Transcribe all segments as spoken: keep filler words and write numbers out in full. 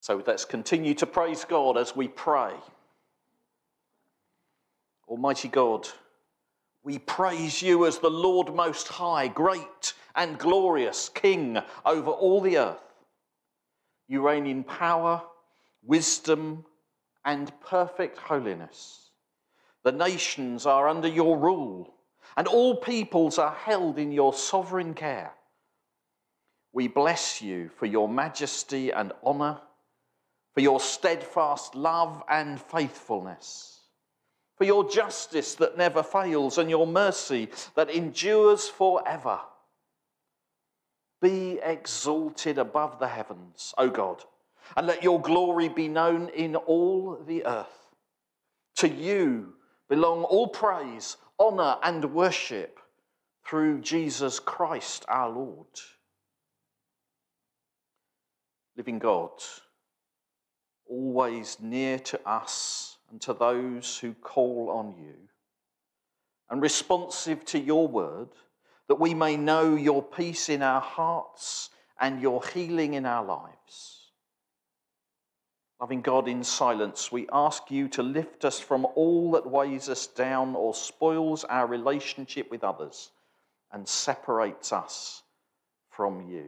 So let's continue to praise God as we pray. Almighty God, we praise you as the Lord Most High, great and glorious King over all the earth. You reign in power, wisdom, and perfect holiness. The nations are under your rule, and all peoples are held in your sovereign care. We bless you for your majesty and honour, for your steadfast love and faithfulness, for your justice that never fails and your mercy that endures forever. Be exalted above the heavens, O God, and let your glory be known in all the earth. To you belong all praise, honour and worship through Jesus Christ our Lord. Living God, always near to us and to those who call on you, and responsive to your word, that we may know your peace in our hearts and your healing in our lives. Loving God, in silence, we ask you to lift us from all that weighs us down or spoils our relationship with others and separates us from you.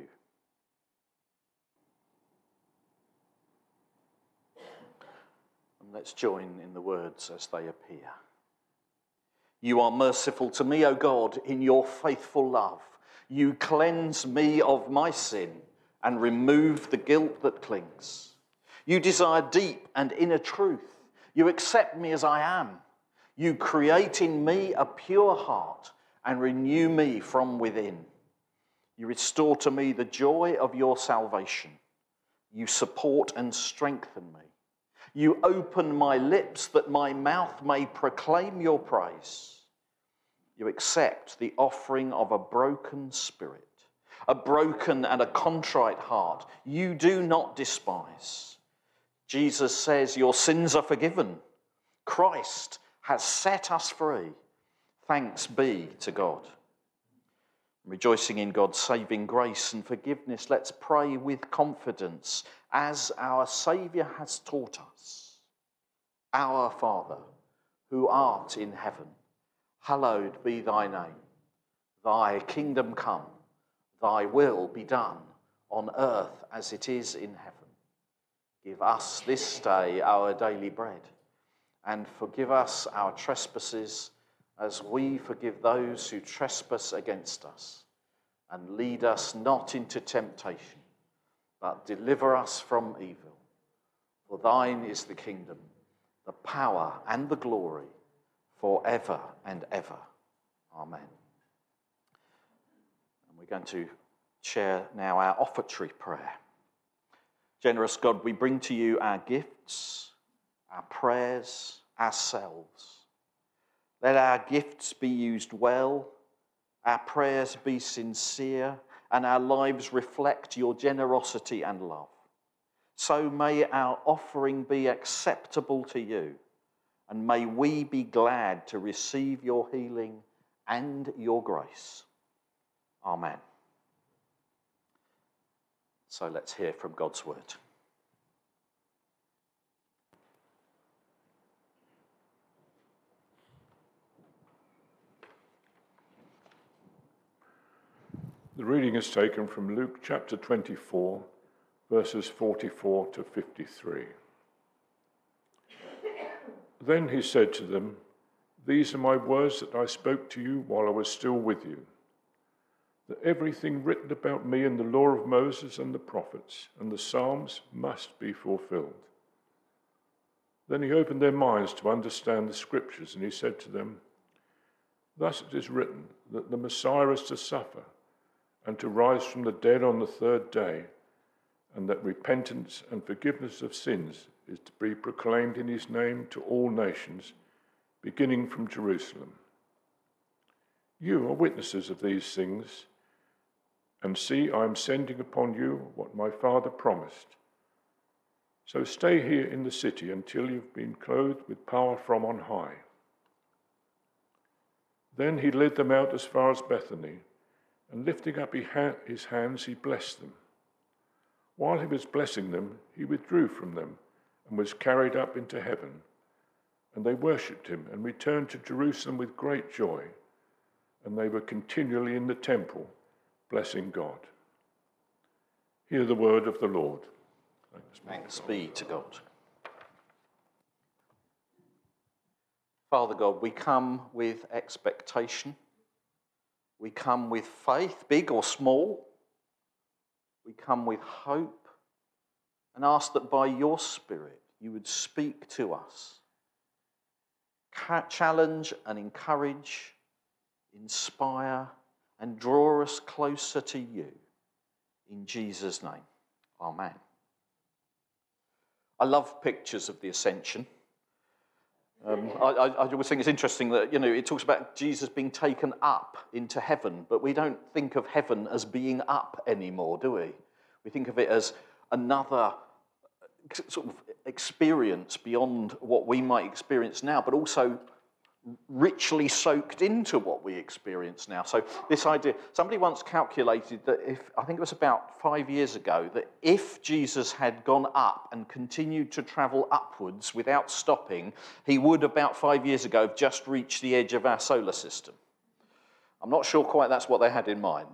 Let's join in the words as they appear. You are merciful to me, O God, in your faithful love. You cleanse me of my sin and remove the guilt that clings. You desire deep and inner truth. You accept me as I am. You create in me a pure heart and renew me from within. You restore to me the joy of your salvation. You support and strengthen me. You open my lips that my mouth may proclaim your praise. You accept the offering of a broken spirit, a broken and a contrite heart. You do not despise. Jesus says your sins are forgiven. Christ has set us free. Thanks be to God. Rejoicing in God's saving grace and forgiveness, let's pray with confidence as our Saviour has taught us. Our Father, who art in heaven, hallowed be thy name. Thy kingdom come, thy will be done on earth as it is in heaven. Give us this day our daily bread, and forgive us our trespasses as we forgive those who trespass against us. And lead us not into temptation, but deliver us from evil. For thine is the kingdom, the power and the glory, forever and ever. Amen. And we're going to share now our offertory prayer. Generous God, we bring to you our gifts, our prayers, ourselves. Let our gifts be used well, our prayers be sincere, and our lives reflect your generosity and love. So may our offering be acceptable to you, and may we be glad to receive your healing and your grace. Amen. So let's hear from God's word. The reading is taken from Luke chapter twenty-four, verses forty-four to fifty-three. Then he said to them, "These are my words that I spoke to you while I was still with you, that everything written about me in the law of Moses and the prophets and the Psalms must be fulfilled." Then he opened their minds to understand the scriptures, and he said to them, "Thus it is written that the Messiah is to suffer and to rise from the dead on the third day, and that repentance and forgiveness of sins is to be proclaimed in his name to all nations, beginning from Jerusalem. You are witnesses of these things, and see, I am sending upon you what my Father promised. So stay here in the city until you've been clothed with power from on high." Then he led them out as far as Bethany, and lifting up his hands, he blessed them. While he was blessing them, he withdrew from them and was carried up into heaven. And they worshipped him and returned to Jerusalem with great joy. And they were continually in the temple, blessing God. Hear the word of the Lord. Thanks, Thanks be to God. Father God, we come with expectation. We come with faith, big or small. We come with hope and ask that by your Spirit you would speak to us, challenge and encourage, inspire and draw us closer to you. In Jesus' name, amen. I love pictures of the ascension. Um, I, I, I always think it's interesting that, you know, it talks about Jesus being taken up into heaven, but we don't think of heaven as being up anymore, do we? We think of it as another sort of experience beyond what we might experience now, but also richly soaked into what we experience now. So this idea, somebody once calculated that if, I think it was about five years ago, that if Jesus had gone up and continued to travel upwards without stopping, he would about five years ago have just reached the edge of our solar system. I'm not sure quite that's what they had in mind.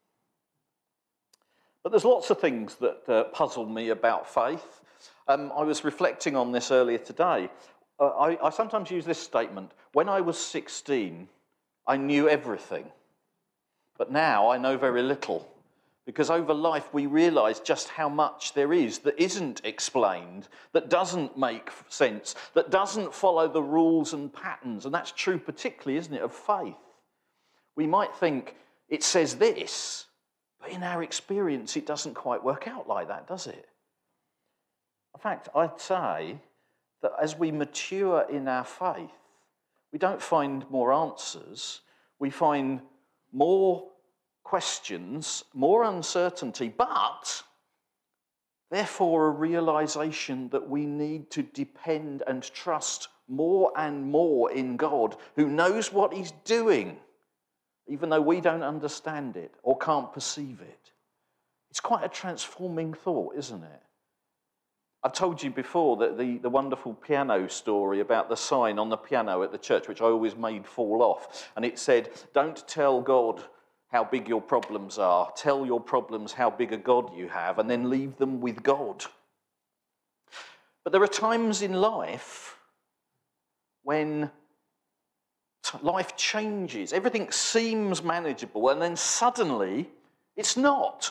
But there's lots of things that uh, puzzle me about faith. Um, I was reflecting on this earlier today. Uh, I, I sometimes use this statement: when I was sixteen, I knew everything. But now I know very little. Because over life we realise just how much there is that isn't explained, that doesn't make sense, that doesn't follow the rules and patterns. And that's true particularly, isn't it, of faith. We might think it says this, but in our experience it doesn't quite work out like that, does it? In fact, I'd say that as we mature in our faith, we don't find more answers, we find more questions, more uncertainty, but therefore a realization that we need to depend and trust more and more in God, who knows what he's doing, even though we don't understand it or can't perceive it. It's quite a transforming thought, isn't it? I've told you before that the, the wonderful piano story about the sign on the piano at the church, which I always made fall off, and it said, "Don't tell God how big your problems are. Tell your problems how big a God you have, and then leave them with God." But there are times in life when life changes, everything seems manageable, and then suddenly it's not.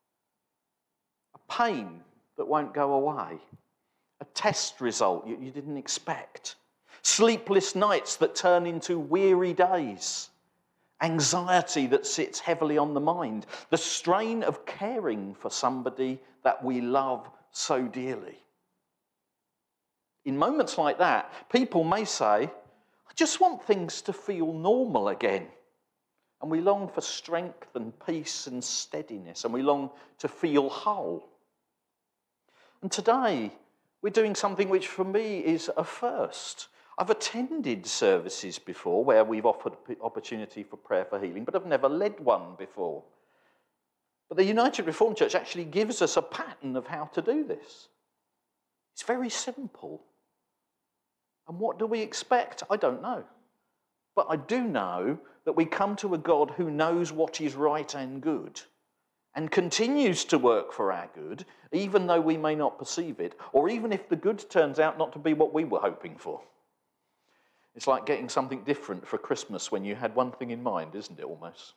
A pain that won't go away, a test result you, you didn't expect, sleepless nights that turn into weary days, anxiety that sits heavily on the mind, the strain of caring for somebody that we love so dearly. In moments like that, people may say, "I just want things to feel normal again." And we long for strength and peace and steadiness, and we long to feel whole. And today, we're doing something which for me is a first. I've attended services before where we've offered opportunity for prayer for healing, but I've never led one before. But the United Reformed Church actually gives us a pattern of how to do this. It's very simple. And what do we expect? I don't know. But I do know that we come to a God who knows what is right and good, and continues to work for our good, even though we may not perceive it, or even if the good turns out not to be what we were hoping for. It's like getting something different for Christmas when you had one thing in mind, isn't it, almost?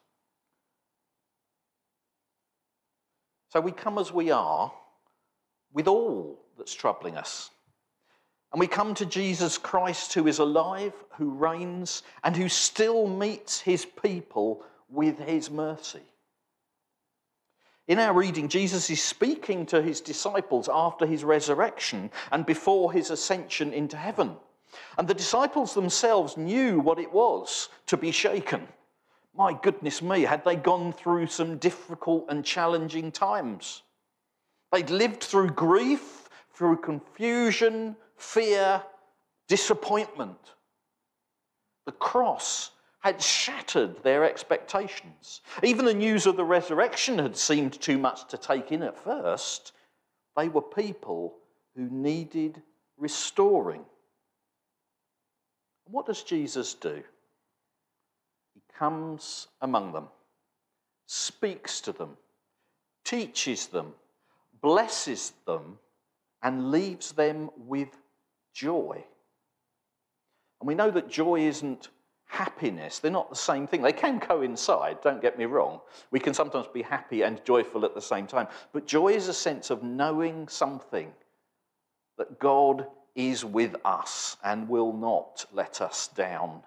So we come as we are, with all that's troubling us. And we come to Jesus Christ, who is alive, who reigns, and who still meets his people with his mercy. In our reading, Jesus is speaking to his disciples after his resurrection and before his ascension into heaven. And the disciples themselves knew what it was to be shaken. My goodness me, had they gone through some difficult and challenging times? They'd lived through grief, through confusion, fear, disappointment. The cross had shattered their expectations. Even the news of the resurrection had seemed too much to take in at first, They were people who needed restoring. And what does Jesus do? He comes among them, speaks to them, teaches them, blesses them, and leaves them with joy. And we know that joy isn't happiness. They're not the same thing. They can coincide, don't get me wrong. We can sometimes be happy and joyful at the same time. But joy is a sense of knowing something, that God is with us and will not let us down.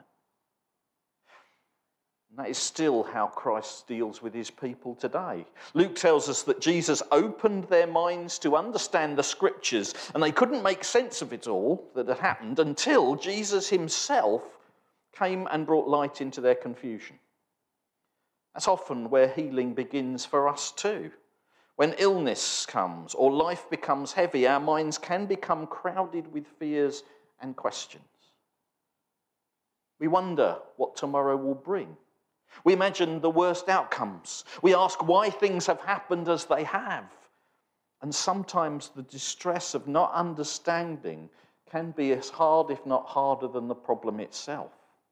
And that is still how Christ deals with his people today. Luke tells us that Jesus opened their minds to understand the scriptures, and they couldn't make sense of it all that had happened until Jesus himself came and brought light into their confusion. That's often where healing begins for us too. When illness comes or life becomes heavy, our minds can become crowded with fears and questions. We wonder what tomorrow will bring. We imagine the worst outcomes. We ask why things have happened as they have. And sometimes the distress of not understanding can be as hard, if not harder, than the problem itself.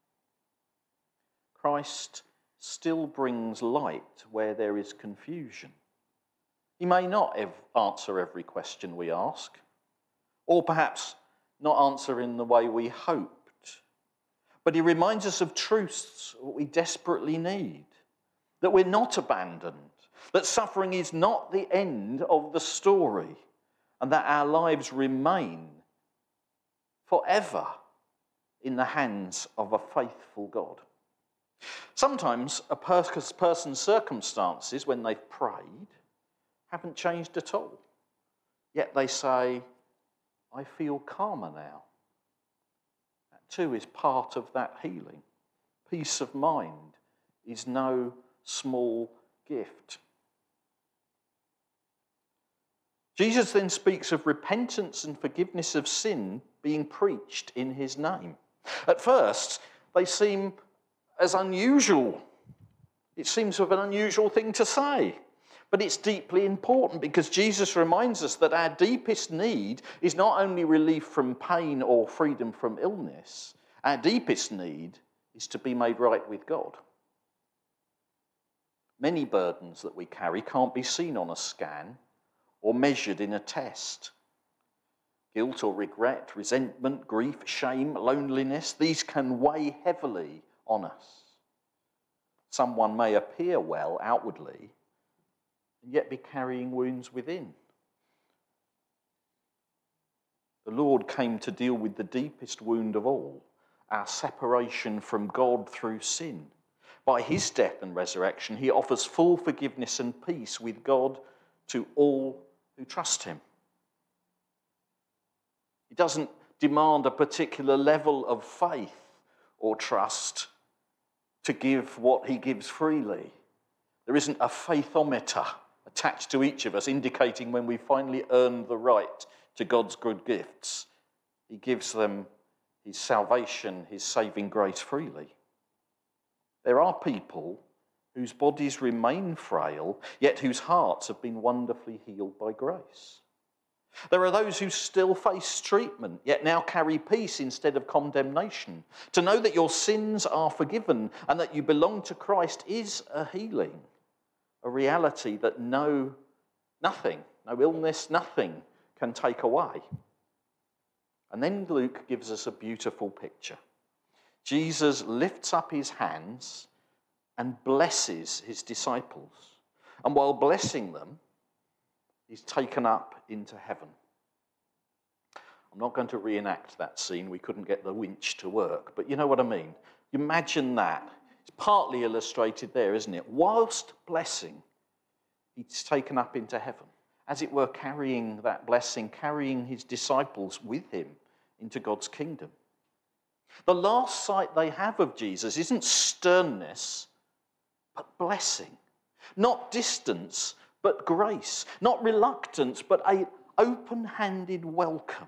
Christ still brings light where there is confusion. He may not answer every question we ask, or perhaps not answer in the way we hoped. But he reminds us of truths that we desperately need, that we're not abandoned, that suffering is not the end of the story, and that our lives remain forever in the hands of a faithful God. Sometimes a person's circumstances, when they've prayed, haven't changed at all. Yet they say, I feel calmer now. That too is part of that healing. Peace of mind is no small gift. Jesus then speaks of repentance and forgiveness of sin being preached in his name. At first, they seem as unusual. It seems of an unusual thing to say. But it's deeply important because Jesus reminds us that our deepest need is not only relief from pain or freedom from illness. Our deepest need is to be made right with God. Many burdens that we carry can't be seen on a scan or measured in a test. Guilt or regret, resentment, grief, shame, loneliness, these can weigh heavily on us. Someone may appear well outwardly and yet be carrying wounds within. The Lord came to deal with the deepest wound of all, our separation from God through sin. By his death and resurrection, he offers full forgiveness and peace with God to all who trust him. He doesn't demand a particular level of faith or trust to give what he gives freely. There isn't a faithometer attached to each of us indicating when we finally earned the right to God's good gifts. He gives them his salvation, his saving grace freely. There are people whose bodies remain frail, yet whose hearts have been wonderfully healed by grace. There are those who still face treatment, yet now carry peace instead of condemnation. To know that your sins are forgiven and that you belong to Christ is a healing, a reality that no, nothing, no illness, nothing can take away. And then Luke gives us a beautiful picture. Jesus lifts up his hands and blesses his disciples. And while blessing them, he's taken up into heaven. I'm not going to reenact that scene. We couldn't get the winch to work, but you know what I mean. Imagine that. It's partly illustrated there, isn't it? Whilst blessing, he's taken up into heaven, as it were, carrying that blessing, carrying his disciples with him into God's kingdom. The last sight they have of Jesus isn't sternness, but blessing. Not distance, but grace. Not reluctance, but an open-handed welcome.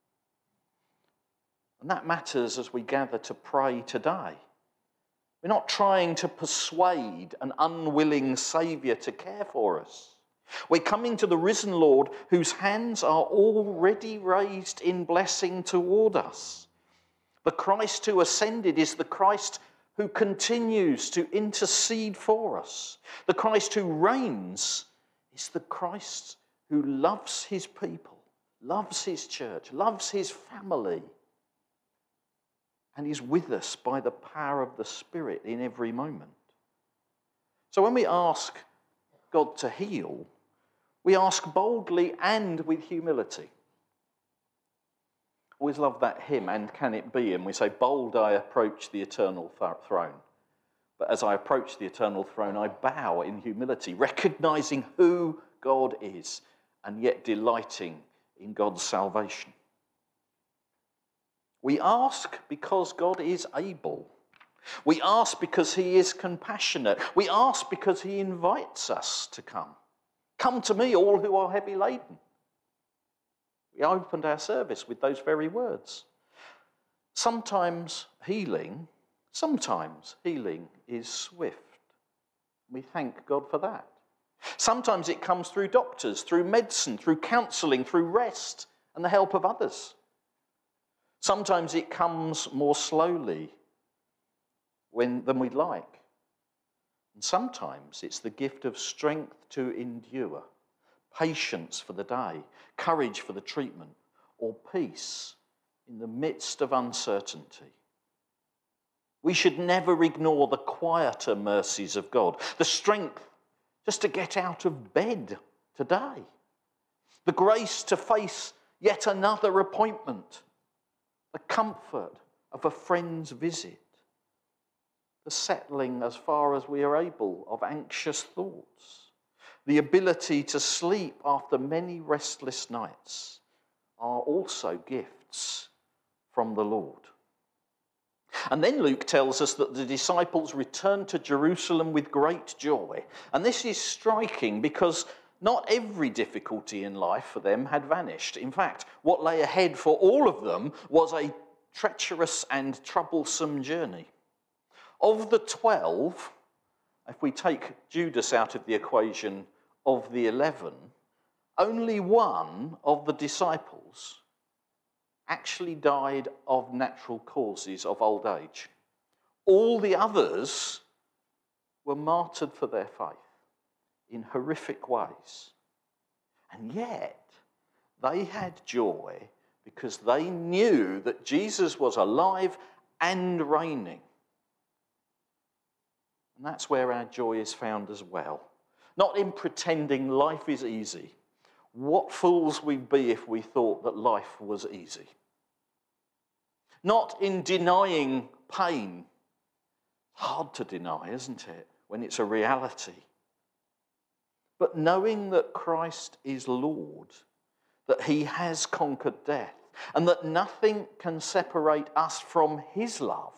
And that matters as we gather to pray today. We're not trying to persuade an unwilling Saviour to care for us. We're coming to the risen Lord whose hands are already raised in blessing toward us. The Christ who ascended is the Christ who continues to intercede for us. The Christ who reigns is the Christ who loves his people, loves his church, loves his family, and is with us by the power of the Spirit in every moment. So when we ask God to heal, we ask boldly and with humility. Always love that hymn, And Can It Be? And we say, bold I approach the eternal th- throne. But as I approach the eternal throne, I bow in humility, recognizing who God is and yet delighting in God's salvation. We ask because God is able. We ask because he is compassionate. We ask because he invites us to come. Come to me, all who are heavy laden. We opened our service with those very words. Sometimes healing, sometimes healing is swift. We thank God for that. Sometimes it comes through doctors, through medicine, through counselling, through rest and the help of others. Sometimes it comes more slowly when, than we'd like. And sometimes it's the gift of strength to endure, patience for the day, courage for the treatment, or peace in the midst of uncertainty. We should never ignore the quieter mercies of God, the strength just to get out of bed today, the grace to face yet another appointment, the comfort of a friend's visit, the settling as far as we are able of anxious thoughts, the ability to sleep after many restless nights are also gifts from the Lord. And then Luke tells us that the disciples returned to Jerusalem with great joy. And this is striking because not every difficulty in life for them had vanished. In fact, what lay ahead for all of them was a treacherous and troublesome journey. Of the twelve, if we take Judas out of the equation, of the eleven, only one of the disciples actually died of natural causes of old age. All the others were martyred for their faith in horrific ways. And yet, they had joy because they knew that Jesus was alive and reigning. And that's where our joy is found as well. Not in pretending life is easy. What fools we'd be if we thought that life was easy. Not in denying pain. Hard to deny, isn't it, when it's a reality. But knowing that Christ is Lord, that he has conquered death, and that nothing can separate us from his love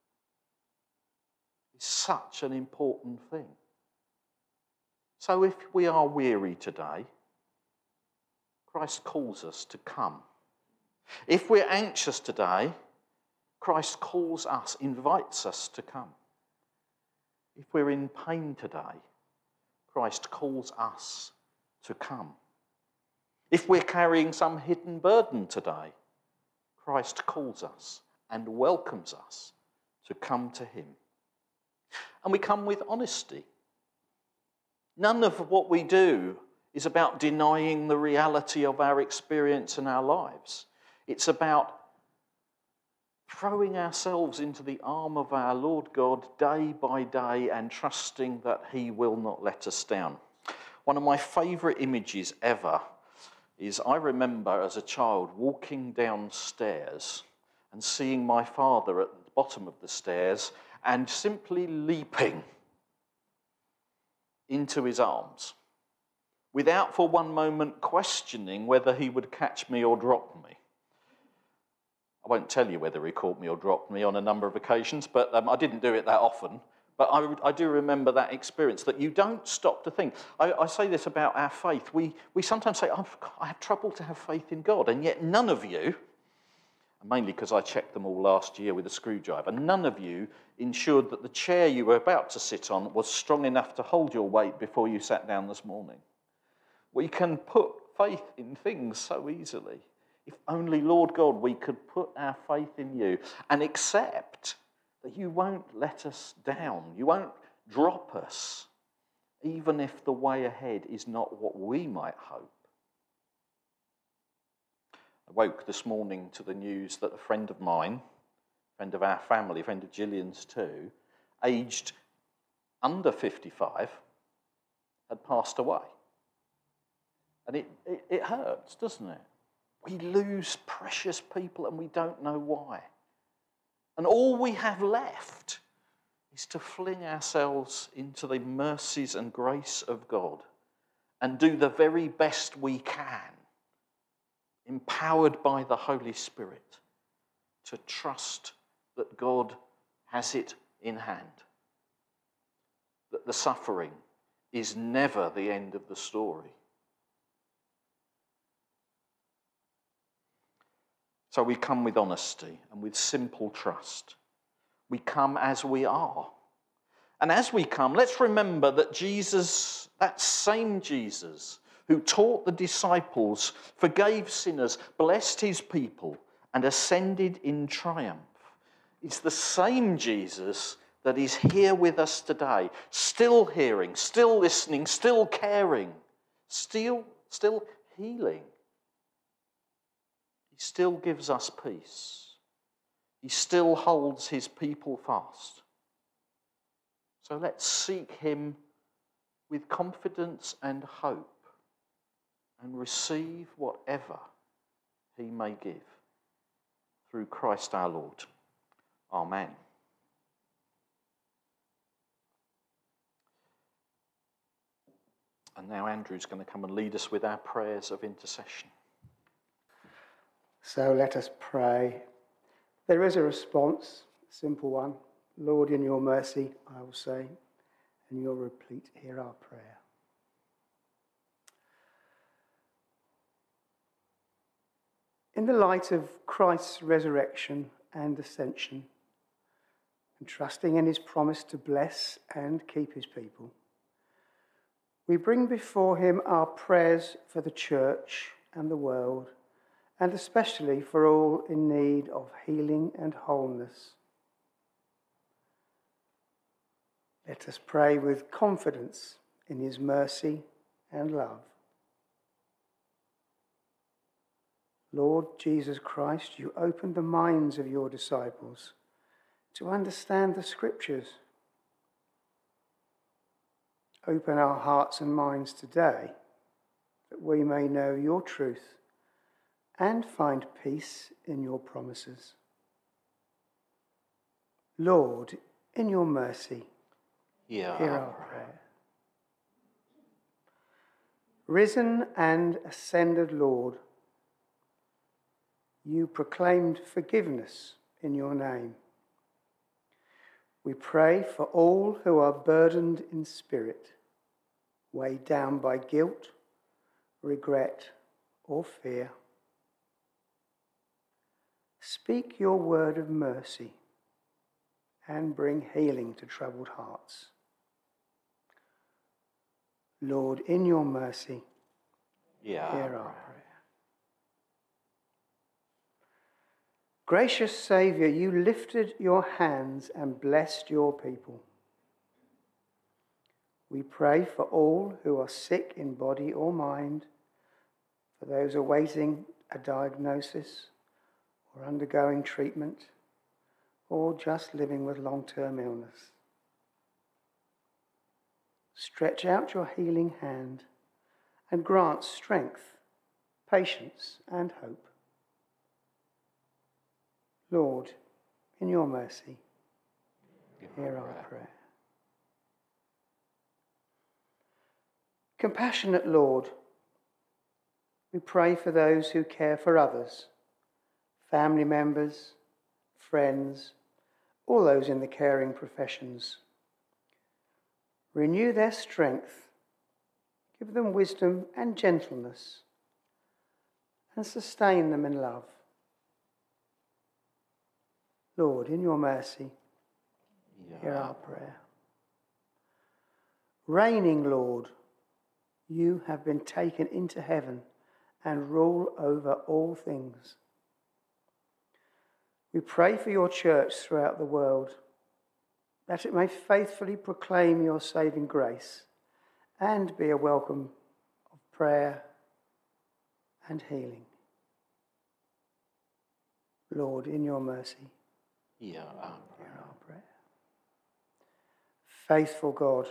is such an important thing. So if we are weary today, Christ calls us to come. If we're anxious today, Christ calls us, invites us to come. If we're in pain today, Christ calls us to come. If we're carrying some hidden burden today, Christ calls us and welcomes us to come to him. And we come with honesty. None of what we do is about denying the reality of our experience and our lives. It's about throwing ourselves into the arm of our Lord God day by day and trusting that he will not let us down. One of my favourite images ever is I remember as a child walking downstairs and seeing my father at the bottom of the stairs and simply leaping into his arms without for one moment questioning whether he would catch me or drop me. I won't tell you whether he caught me or dropped me on a number of occasions, but um, I didn't do it that often. But I, I do remember that experience, that you don't stop to think. I, I say this about our faith. We, we sometimes say, I've, I have trouble to have faith in God, and yet none of you, mainly because I checked them all last year with a screwdriver, none of you ensured that the chair you were about to sit on was strong enough to hold your weight before you sat down this morning. We can put faith in things so easily. If only, Lord God, we could put our faith in you and accept that you won't let us down. You won't drop us, even if the way ahead is not what we might hope. I woke this morning to the news that a friend of mine, a friend of our family, a friend of Gillian's too, aged under fifty-five, had passed away. And it, it, it hurts, doesn't it? We lose precious people and we don't know why. And all we have left is to fling ourselves into the mercies and grace of God and do the very best we can, empowered by the Holy Spirit, to trust that God has it in hand, that the suffering is never the end of the story. So we come with honesty and with simple trust. We come as we are. And as we come, let's remember that Jesus, that same Jesus who taught the disciples, forgave sinners, blessed his people, and ascended in triumph, is the same Jesus that is here with us today, still hearing, still listening, still caring, still, still healing. He still gives us peace. He still holds his people fast. So let's seek him with confidence and hope and receive whatever he may give. Through Christ our Lord. Amen. And now Andrew's going to come and lead us with our prayers of intercession. So let us pray. There is a response, a simple one. Lord, in your mercy, I will say, and your replete, hear our prayer. In the light of Christ's resurrection and ascension, and trusting in his promise to bless and keep his people, we bring before him our prayers for the church and the world, and especially for all in need of healing and wholeness. Let us pray with confidence in his mercy and love. Lord Jesus Christ, you opened the minds of your disciples to understand the Scriptures. Open our hearts and minds today that we may know your truth and find peace in your promises. Lord, in your mercy, hear, hear our prayer. Risen and ascended Lord, you proclaimed forgiveness in your name. We pray for all who are burdened in spirit, weighed down by guilt, regret, or fear. Speak your word of mercy and bring healing to troubled hearts. Lord, in your mercy, yeah. hear our prayer. Gracious Saviour, you lifted your hands and blessed your people. We pray for all who are sick in body or mind, for those awaiting a diagnosis or undergoing treatment, or just living with long-term illness. Stretch out your healing hand and grant strength, patience, and hope. Lord, in your mercy, hear our prayer. Compassionate Lord, we pray for those who care for others, family members, friends, all those in the caring professions. Renew their strength, give them wisdom and gentleness, and sustain them in love. Lord, in your mercy, yeah. hear our prayer. Reigning Lord, you have been taken into heaven and rule over all things. We pray for your church throughout the world, that it may faithfully proclaim your saving grace and be a welcome of prayer and healing. Lord, in your mercy, Hear our hear our prayer. Faithful God,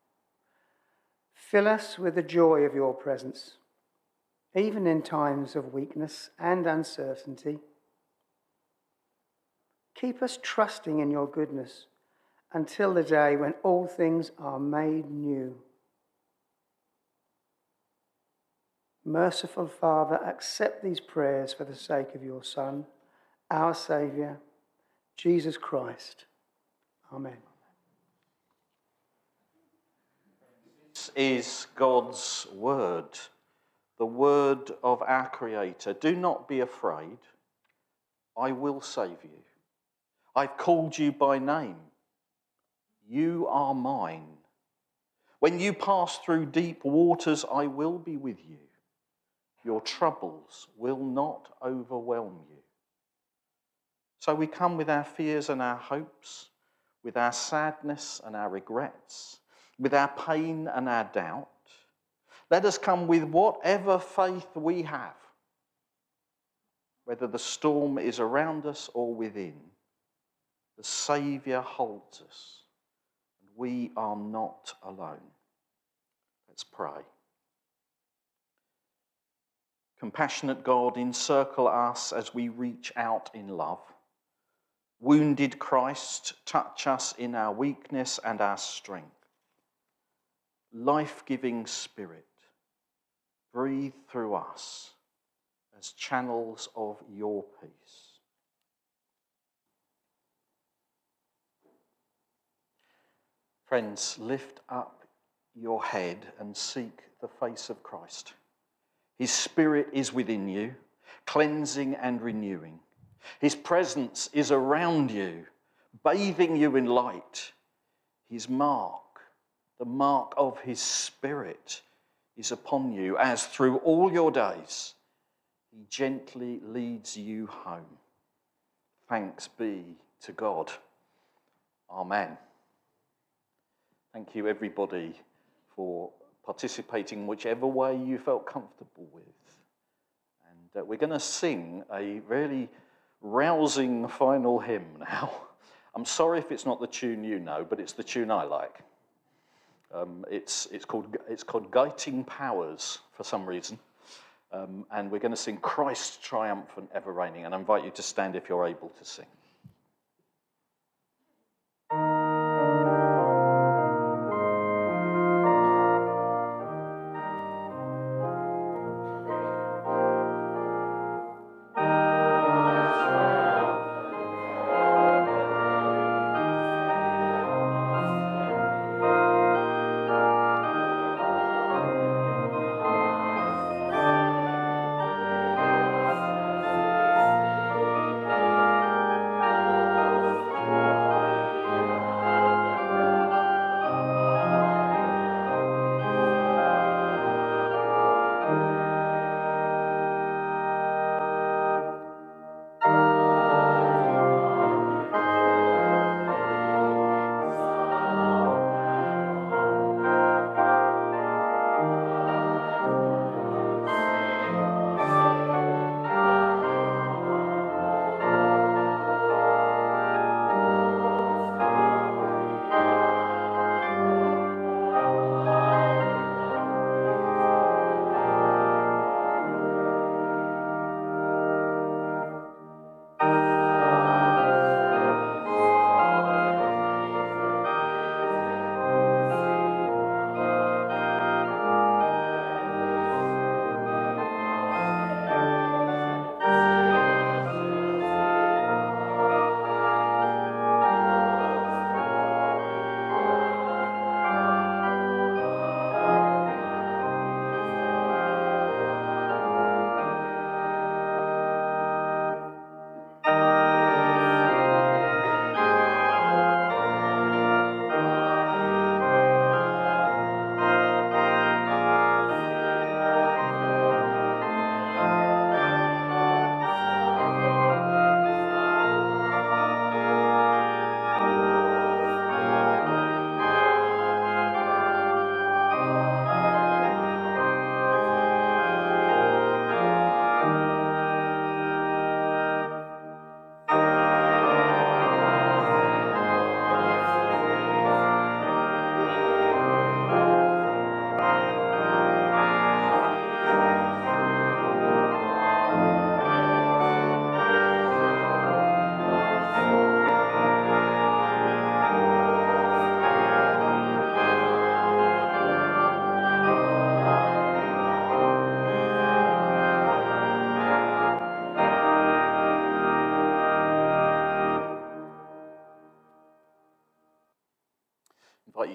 fill us with the joy of your presence, even in times of weakness and uncertainty. Keep us trusting in your goodness until the day when all things are made new. Merciful Father, accept these prayers for the sake of your Son, our Saviour, Jesus Christ. Amen. This is God's word, the word of our Creator. Do not be afraid. I will save you. I've called you by name. You are mine. When you pass through deep waters, I will be with you. Your troubles will not overwhelm you. So we come with our fears and our hopes, with our sadness and our regrets, with our pain and our doubt. Let us come with whatever faith we have, whether the storm is around us or within. The Saviour holds us, and we are not alone. Let's pray. Compassionate God, encircle us as we reach out in love. Wounded Christ, touch us in our weakness and our strength. Life-giving Spirit, breathe through us as channels of your peace. Friends, lift up your head and seek the face of Christ. His Spirit is within you, cleansing and renewing. His presence is around you, bathing you in light. His mark, the mark of his Spirit, is upon you as through all your days he gently leads you home. Thanks be to God. Amen. Thank you, everybody, for participating whichever way you felt comfortable with. And uh, we're going to sing a really rousing final hymn now. I'm sorry if it's not the tune you know, but it's the tune I like. Um, it's, it's, called, it's called Guiding Powers for some reason. Um, and we're going to sing Christ Triumphant Ever Reigning. And I invite you to stand if you're able to sing.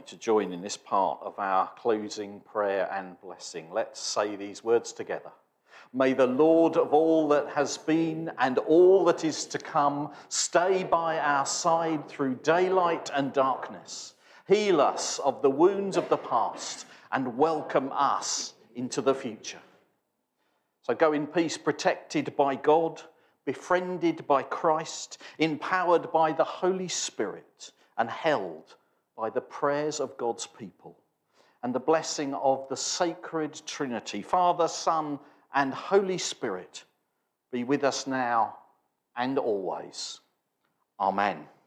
me to join in this part of our closing prayer and blessing. Let's say these words together. May the Lord of all that has been and all that is to come stay by our side through daylight and darkness, heal us of the wounds of the past, and welcome us into the future. So go in peace, protected by God, befriended by Christ, empowered by the Holy Spirit, and held by the prayers of God's people. And the blessing of the sacred Trinity, Father, Son, and Holy Spirit, be with us now and always. Amen.